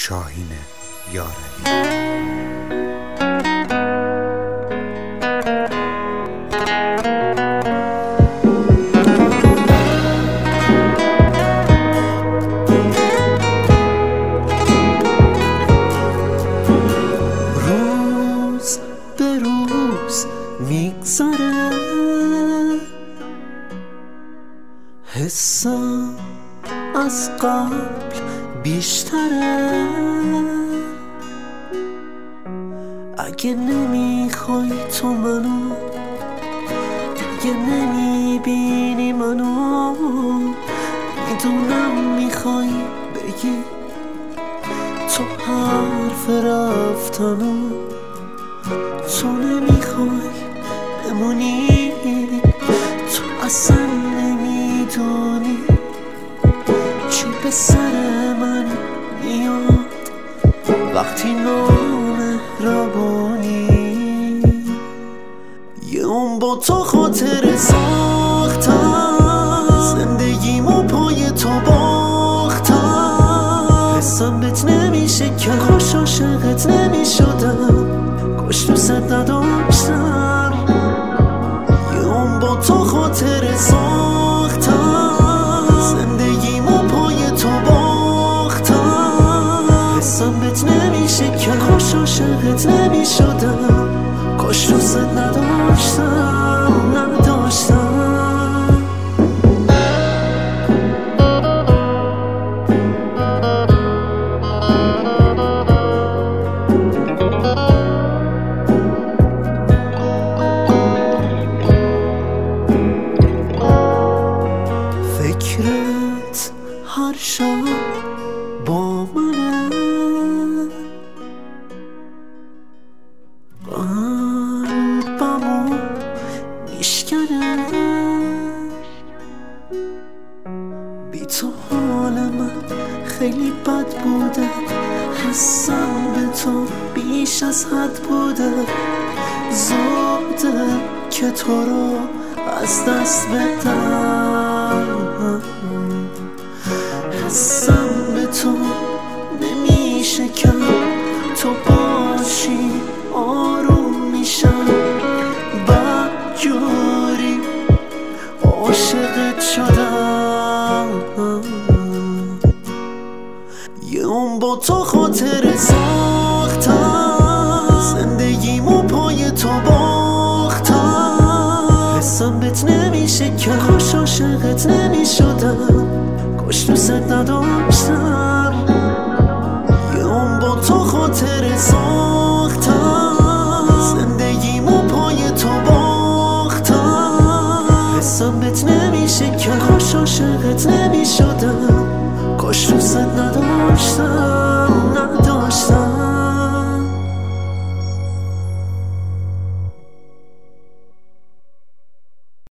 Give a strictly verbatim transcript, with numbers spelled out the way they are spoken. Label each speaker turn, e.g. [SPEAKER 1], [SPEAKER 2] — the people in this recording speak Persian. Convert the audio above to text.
[SPEAKER 1] شاهین یارعلی.
[SPEAKER 2] روز به روز میگذره، حسم از قبل بیشتره. اگه نمیخوای تو منو، اگه نمیبینی منو، میدونم میخوای بگی تو حرف رفتنو، تو نمیخوای بمونی، تو اصلا نمیدونی چی به سر من میاد وقتی نامهربانی. یه اون با تو خاطر ساختم، زندگیمو پای تو باختم. حسم بهت نمیشه که کاش عاشقت نمیشدم، کاش دوست نداشتم. یه اون با تو خاطر ساختم، زندگیمو پای تو باختم. حسم بهت نمیشه که کاش عاشقت نمیشدم، کاش دوست نداشتم نداشتم. فکرت هر شب با منه، قلبمو میشکنه. بی تو حال من خیلی بد بوده، حسم به تو بیش از حد بوده. زوده که تو رو از دست بدم، حسم به تو نمیشه که تو باشی آروم میشم. بدجوری عاشقت شدم، یه اون با تو خاطر ساختم، زندگیمو پای تو باختم. حسم بهت نمیشه که کاش عاشقت نمیشدم، کاش دوست نداشتم. یه اون با تو خاطر ساختم، زندگیمو پای تو باختم. حسم بهت نمیشه که کاش عاشقت نمیشدم، کاش دوست